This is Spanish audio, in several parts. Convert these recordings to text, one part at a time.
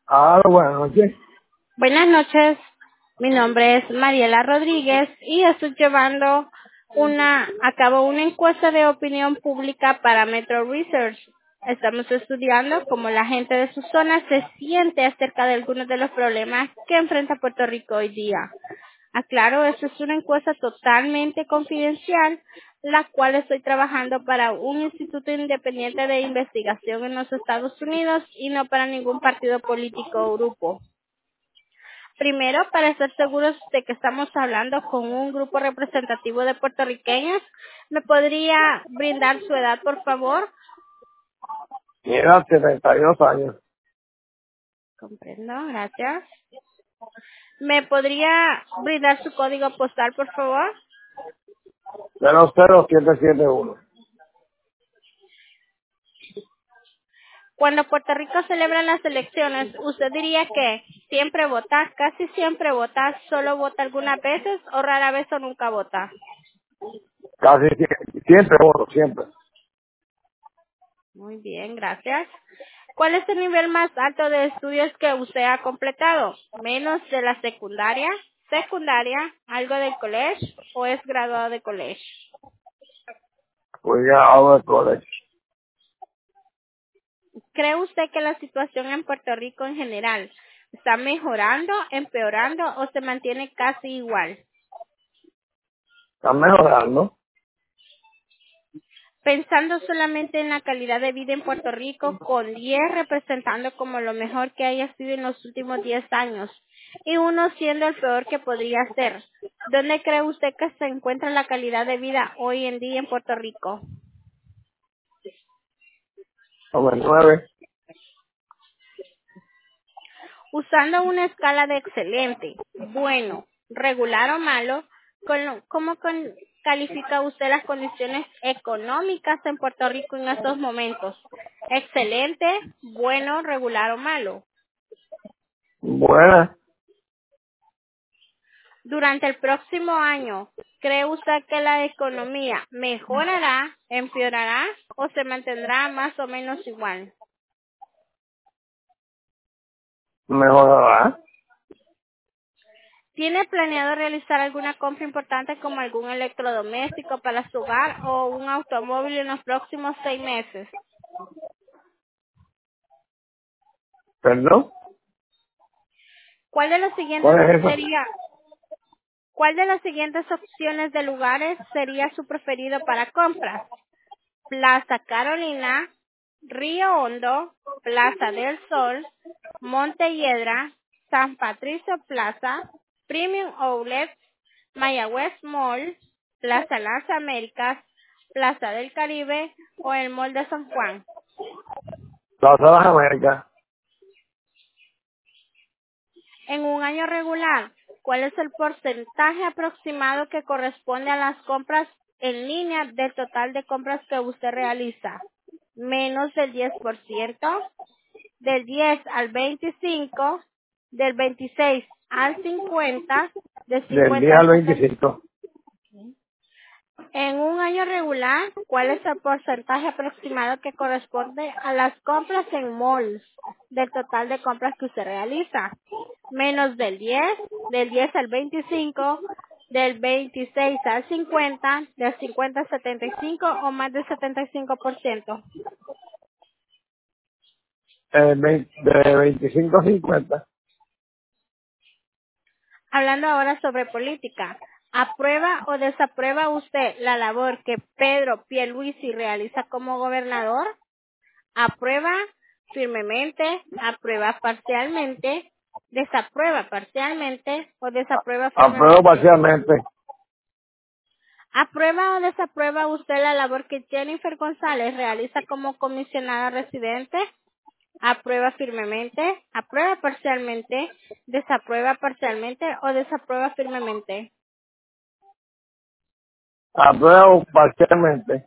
Buenas noches. Buenas noches, mi nombre es Mariela Rodríguez y estoy llevando a cabo una encuesta de opinión pública para Metro Research. Estamos estudiando cómo la gente de su zona se siente acerca de algunos de los problemas que enfrenta Puerto Rico hoy día. Aclaro, esto es una encuesta totalmente confidencial, la cual estoy trabajando para un instituto independiente de investigación en los Estados Unidos y no para ningún partido político o grupo. Primero, para estar seguros de que estamos hablando con un grupo representativo de puertorriqueños, ¿me podría brindar su edad, por favor? Mi edad 72 años. Comprendo, gracias. ¿Me podría brindar su código postal, por favor? 00771. Cuando Puerto Rico celebra las elecciones, ¿usted diría que siempre vota, casi siempre vota, solo vota algunas veces o rara vez o nunca vota? Siempre voto, siempre. Muy bien, gracias. ¿Cuál es el nivel más alto de estudios que usted ha completado? ¿Menos de la secundaria, algo del colegio o es graduado de colegio? Pues ya hago el college. ¿Cree usted que la situación en Puerto Rico en general está mejorando, empeorando o se mantiene casi igual? Está mejorando. Pensando solamente en la calidad de vida en Puerto Rico, con 10 representando como lo mejor que haya sido en los últimos 10 años y uno siendo el peor que podría ser. ¿Dónde cree usted que se encuentra la calidad de vida hoy en día en Puerto Rico? Como el 9. Usando una escala de excelente, bueno, regular o malo, califica usted las condiciones económicas en Puerto Rico en estos momentos? Excelente, bueno, regular o malo. Buena. Durante el próximo año, ¿cree usted que la economía mejorará, empeorará o se mantendrá más o menos igual? Mejorará. ¿Tiene planeado realizar alguna compra importante como algún electrodoméstico para su hogar o un automóvil en los próximos 6 meses? ¿Perdón? ¿Cuál de las siguientes ¿Cuál es eso? sería, ¿Cuál de las siguientes opciones de lugares sería su preferido para compras? Plaza Carolina, Río Hondo, Plaza del Sol, Monte Hiedra, San Patricio Plaza, Premium Outlet, Mayagüez Mall, Plaza Las Américas, Plaza del Caribe o el Mall de San Juan. Plaza de las Américas. En un año regular, ¿cuál es el porcentaje aproximado que corresponde a las compras en línea del total de compras que usted realiza? Menos del 10%, del 10 al 25, del 26 al 50, del Del 50 10 al al 70. 25. En un año regular, ¿cuál es el porcentaje aproximado que corresponde a las compras en malls del total de compras que usted realiza? Menos del 10 al 25, del 26 al 50, del 50 al 75 o más del 75%. De 25 a 50. Hablando ahora sobre política, ¿aprueba o desaprueba usted la labor que Pedro Pierluisi realiza como gobernador? ¿Aprueba firmemente, aprueba parcialmente, desaprueba parcialmente o desaprueba Apruebo firmemente? parcialmente. ¿Aprueba o desaprueba usted la labor que Jennifer González realiza como comisionada residente? ¿Aprueba firmemente, aprueba parcialmente, desaprueba parcialmente o desaprueba firmemente? Apruebo parcialmente.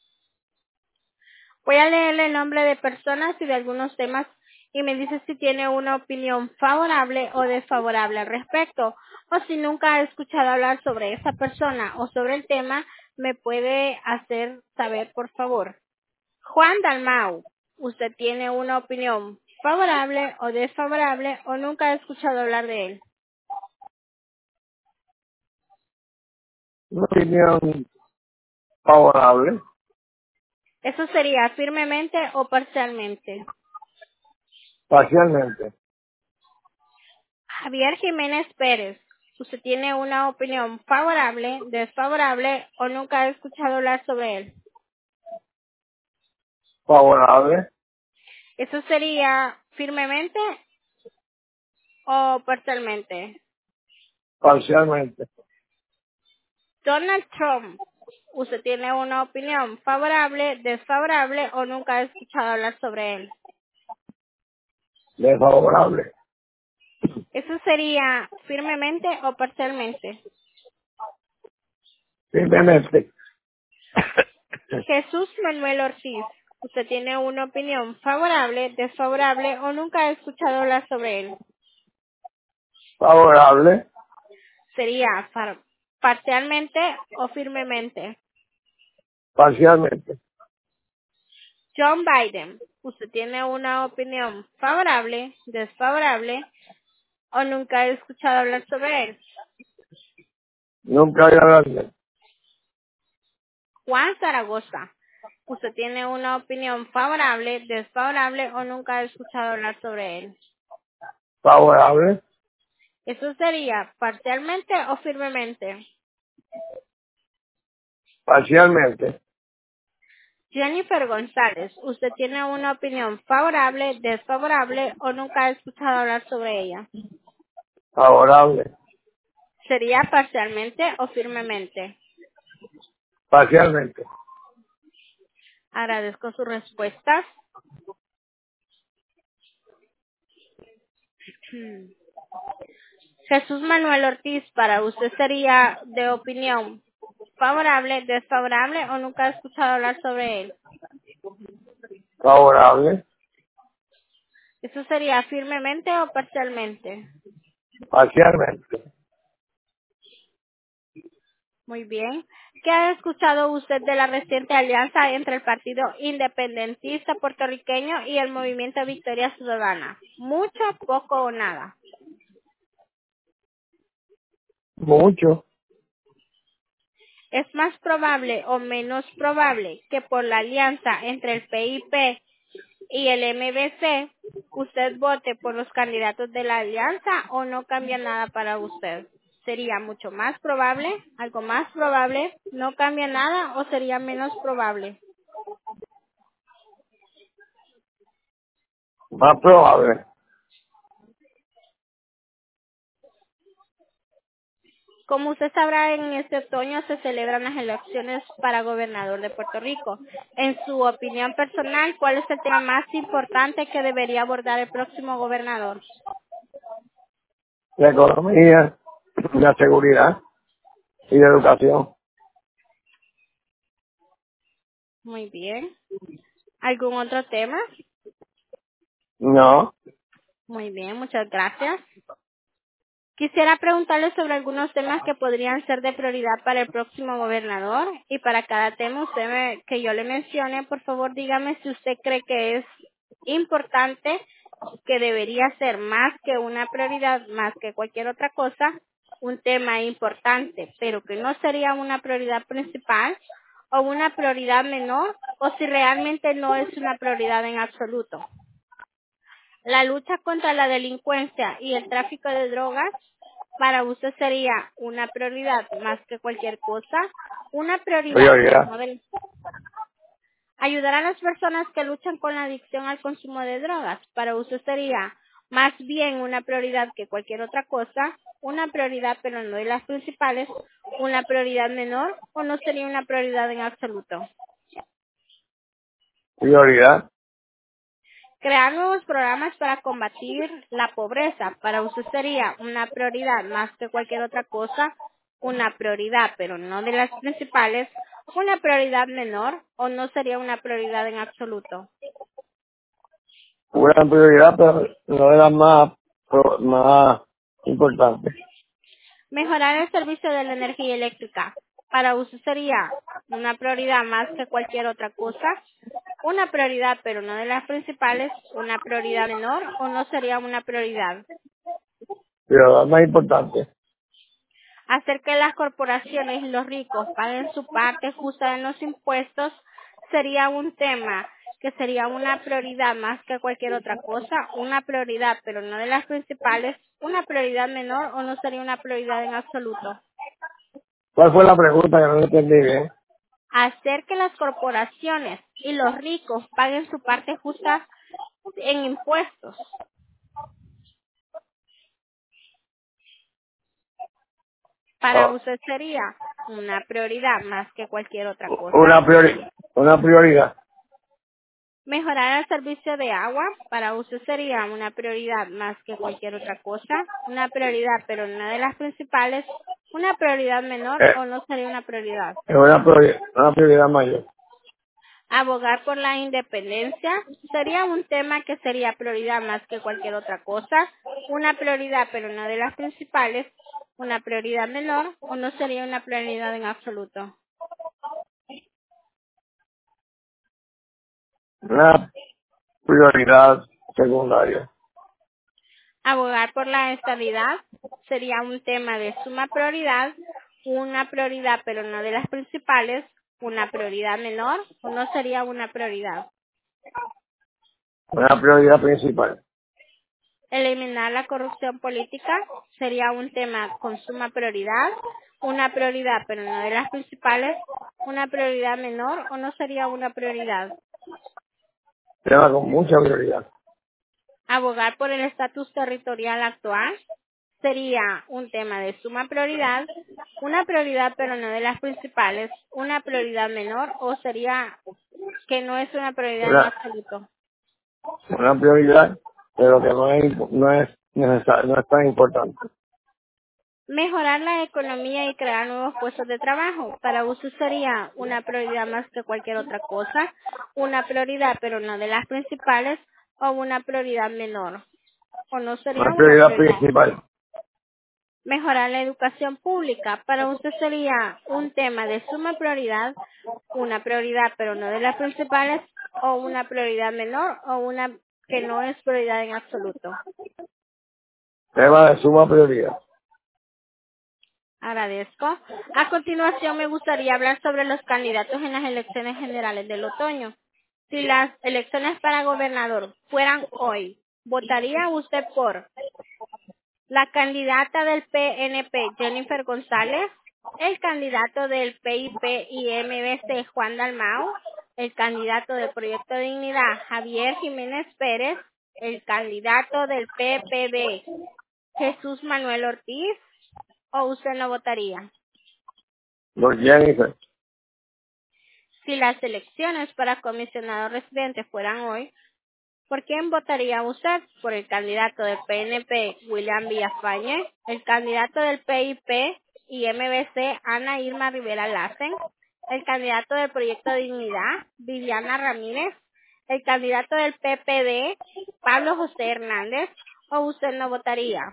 Voy a leerle el nombre de personas y de algunos temas y me dice si tiene una opinión favorable o desfavorable al respecto. O si nunca ha escuchado hablar sobre esa persona o sobre el tema, me puede hacer saber, por favor. Juan Dalmau, ¿usted tiene una opinión favorable o desfavorable o nunca ha escuchado hablar de él. Una opinión favorable, Eso sería firmemente o parcialmente. parcialmente, Javier Jiménez Pérez, ¿usted tiene una opinión favorable, desfavorable o nunca ha escuchado hablar sobre él? favorable, Eso sería firmemente o parcialmente. parcialmente, Donald Trump, ¿usted tiene una opinión favorable, desfavorable o nunca ha escuchado hablar sobre él? desfavorable, Eso sería firmemente o parcialmente. simplemente, Jesús Manuel Ortiz, ¿usted tiene una opinión favorable, desfavorable o nunca ha escuchado hablar sobre él? favorable, Sería parcialmente o firmemente. parcialmente, John Biden, ¿usted tiene una opinión favorable, desfavorable o nunca ha escuchado hablar sobre él? nunca había hablado. Juan Zaragoza, ¿usted tiene una opinión favorable, desfavorable o nunca ha escuchado hablar sobre él? Favorable, Eso sería parcialmente o firmemente. parcialmente, Jennifer González, ¿usted tiene una opinión favorable, desfavorable o nunca ha escuchado hablar sobre ella? favorable, Sería parcialmente o firmemente. parcialmente. Agradezco sus respuestas. Jesús Manuel Ortiz, para usted sería de opinión favorable, desfavorable o nunca ha escuchado hablar sobre él. Favorable, Eso sería firmemente o parcialmente. parcialmente. Muy bien. ¿Qué ha escuchado usted de la reciente alianza entre el Partido Independentista Puertorriqueño y el Movimiento Victoria Ciudadana? ¿Mucho, poco o nada? Mucho, ¿Es más probable o menos probable que por la alianza entre el PIP y el MBC usted vote por los candidatos de la alianza o no cambia nada para usted? ¿Sería mucho más probable, algo más probable, no cambia nada o sería menos probable? más probable. Como usted sabrá, en este otoño se celebran las elecciones para gobernador de Puerto Rico. En su opinión personal, ¿cuál es el tema más importante que debería abordar el próximo gobernador? La economía, la seguridad y la educación. Muy bien. ¿Algún otro tema? No, Muy bien, muchas gracias. Quisiera preguntarle sobre algunos temas que podrían ser de prioridad para el próximo gobernador y para cada tema que yo le mencione, por favor dígame si usted cree que es importante, que debería ser más que una prioridad, más que cualquier otra cosa, un tema importante, pero que no sería una prioridad principal o una prioridad menor o si realmente no es una prioridad en absoluto. La lucha contra la delincuencia y el tráfico de drogas para usted sería una prioridad más que cualquier cosa, una prioridad, pero prioridad, no del... Ayudar a las personas que luchan con la adicción al consumo de drogas para usted sería más bien una prioridad que cualquier otra cosa, una prioridad pero no de las principales, una prioridad menor o no sería una prioridad en absoluto. prioridad, Crear nuevos programas para combatir la pobreza para usted sería una prioridad más que cualquier otra cosa, una prioridad pero no de las principales, una prioridad menor o no sería una prioridad en absoluto. una prioridad, pero no era más importante. Mejorar el servicio de la energía eléctrica Para usted sería una prioridad más que cualquier otra cosa, una prioridad pero no de las principales, una prioridad menor o no sería una prioridad. Pero lo más importante. Hacer que las corporaciones y los ricos paguen su parte justa en los impuestos sería un tema que sería una prioridad más que cualquier otra cosa, una prioridad pero no de las principales, una prioridad menor o no sería una prioridad en absoluto. ¿Cuál fue la pregunta que no entendí bien? Hacer que las corporaciones y los ricos paguen su parte justa en impuestos. Para Oh, usted sería una prioridad más que cualquier otra cosa. una prioridad. Mejorar el servicio de agua para usted sería una prioridad más que cualquier otra cosa. Una prioridad, pero no de las principales. Una prioridad menor Eh, o no sería una prioridad. es una prioridad mayor. Abogar por la independencia sería un tema que sería prioridad más que cualquier otra cosa. Una prioridad, pero no de las principales. Una prioridad menor o no sería una prioridad en absoluto. Una prioridad secundaria. Abogar por la estabilidad sería un tema de suma prioridad, una prioridad pero no de las principales, una prioridad menor o no sería una prioridad. Una prioridad principal. Eliminar la corrupción política sería un tema con suma prioridad, una prioridad pero no de las principales, una prioridad menor o no sería una prioridad. Tema con mucha prioridad. Abogar por el estatus territorial actual sería un tema de suma prioridad, una prioridad pero no de las principales, una prioridad menor o sería que no es una prioridad en Una, absoluto. una prioridad, pero que no es necesario, no es tan importante. Mejorar la economía y crear nuevos puestos de trabajo. Para usted sería una prioridad más que cualquier otra cosa, una prioridad pero no de las principales o una prioridad menor o no sería Una una prioridad prioridad. principal. Mejorar la educación pública. Para usted sería un tema de suma prioridad, una prioridad pero no de las principales, o una prioridad menor, o una que no es prioridad en absoluto. Tema de suma prioridad. Agradezco. A continuación me gustaría hablar sobre los candidatos en las elecciones generales del otoño. Si las elecciones para gobernador fueran hoy, ¿votaría usted por la candidata del PNP, Jennifer González, el candidato del PIP y MBC, Juan Dalmau, el candidato del Proyecto Dignidad, Javier Jiménez Pérez, el candidato del PPD, Jesús Manuel Ortiz, o usted no votaría? Por Jennifer. Si las elecciones para comisionado residente fueran hoy, ¿por quién votaría usted? ¿Por el candidato del PNP, William Villafañe, el candidato del PIP y MBC, Ana Irma Rivera Lassen, el candidato del Proyecto Dignidad, Viviana Ramírez, el candidato del PPD, Pablo José Hernández, o usted no votaría?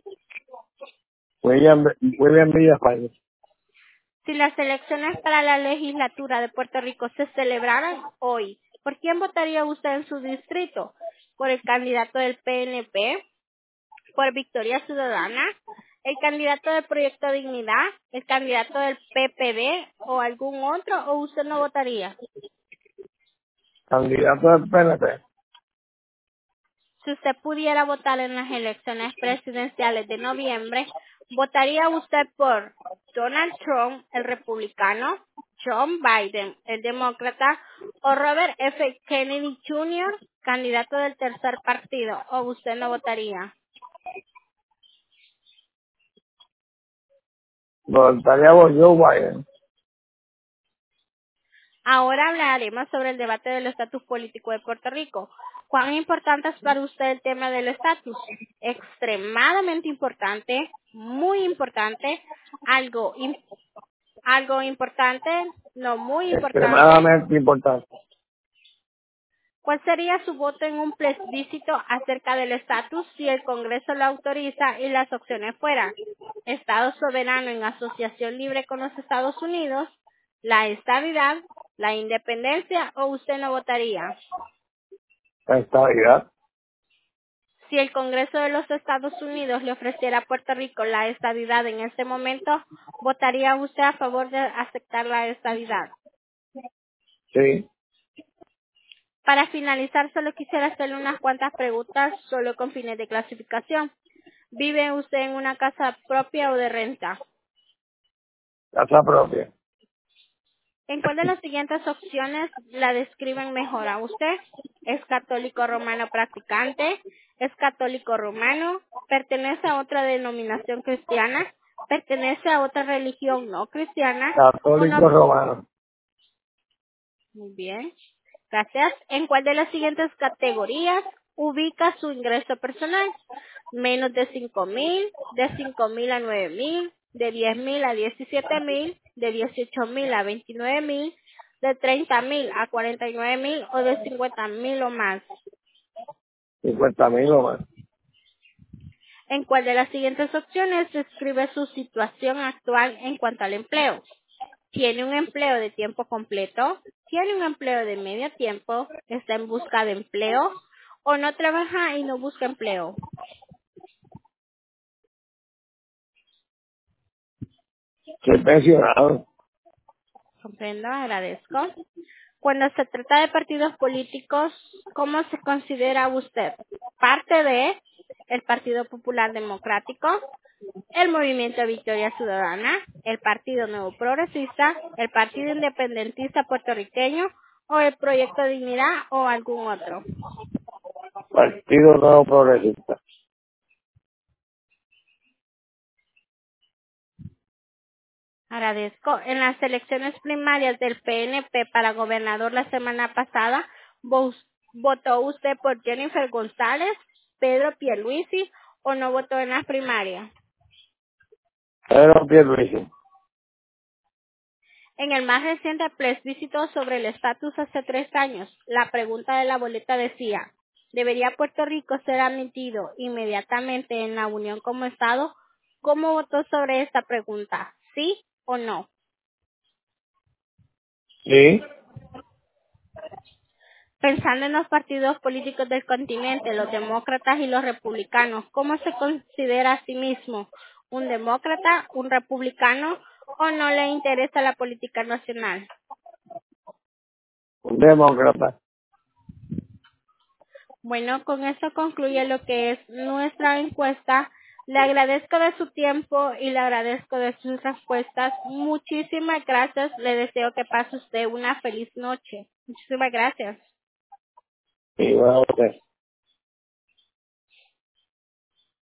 William Villafañe. Si las elecciones para la legislatura de Puerto Rico se celebraran hoy, ¿por quién votaría usted en su distrito? ¿Por el candidato del PNP? ¿Por Victoria Ciudadana? ¿El candidato del Proyecto Dignidad? ¿El candidato del PPD? ¿O algún otro? ¿O usted no votaría? Candidato del PNP. Si usted pudiera votar en las elecciones presidenciales de noviembre, ¿votaría usted por Donald Trump, el republicano, John Biden, el demócrata, o Robert F. Kennedy Jr., candidato del tercer partido, o usted no votaría? Votaría por Joe Biden. Ahora hablaremos sobre el debate del estatus político de Puerto Rico. ¿Cuán importante es para usted el tema del estatus? Extremadamente importante, muy importante, algo importante, no muy importante. Extremadamente importante. ¿Cuál sería su voto en un plebiscito acerca del estatus si el Congreso lo autoriza y las opciones fueran? Estado soberano en asociación libre con los Estados Unidos, la estabilidad, la independencia o usted no votaría. La estabilidad. Si el Congreso de los Estados Unidos le ofreciera a Puerto Rico la estabilidad en este momento, ¿votaría usted a favor de aceptar la estabilidad? Sí. Para finalizar, solo quisiera hacerle unas cuantas preguntas, solo con fines de clasificación. ¿Vive usted en una casa propia o de renta? Casa propia. ¿En cuál de las siguientes opciones la describen mejor a usted? ¿Es católico romano practicante? ¿Es católico romano? ¿Pertenece a otra denominación cristiana? ¿Pertenece a otra religión no cristiana? ¿O no? Católico romano. Muy bien. Gracias. ¿En cuál de las siguientes categorías ubica su ingreso personal? Menos de 5,000, de 5,000 a 9,000, de 10,000 a 17,000, de 18,000 a 29,000, de 30,000 a 49,000 o de 50,000 o más. 50,000 o más. ¿En cuál de las siguientes opciones describe su situación actual en cuanto al empleo? ¿Tiene un empleo de tiempo completo? ¿Tiene un empleo de medio tiempo? ¿Está en busca de empleo? ¿O no trabaja y no busca empleo? Soy pensionado. Comprendo, agradezco. Cuando se trata de partidos políticos, ¿cómo se considera usted? ¿Parte de el Partido Popular Democrático, el Movimiento Victoria Ciudadana, el Partido Nuevo Progresista, el Partido Independentista Puertorriqueño o el Proyecto Dignidad o algún otro? Partido Nuevo Progresista. Agradezco. En las elecciones primarias del PNP para gobernador la semana pasada, ¿votó usted por Jennifer González, Pedro Pierluisi o no votó en las primarias? Pedro Pierluisi. En el más reciente plebiscito sobre el estatus hace 3 años, la pregunta de la boleta decía, ¿debería Puerto Rico ser admitido inmediatamente en la Unión como Estado? ¿Cómo votó sobre esta pregunta? ¿Sí o no? Sí. Pensando en los partidos políticos del continente, los demócratas y los republicanos, ¿cómo se considera a sí mismo? ¿Un demócrata, un republicano o no le interesa la política nacional? Un demócrata. Bueno, con eso concluye lo que es nuestra encuesta. Le agradezco de su tiempo y le agradezco de sus respuestas. Muchísimas gracias. Le deseo que pase usted una feliz noche. Muchísimas gracias. Igual a usted.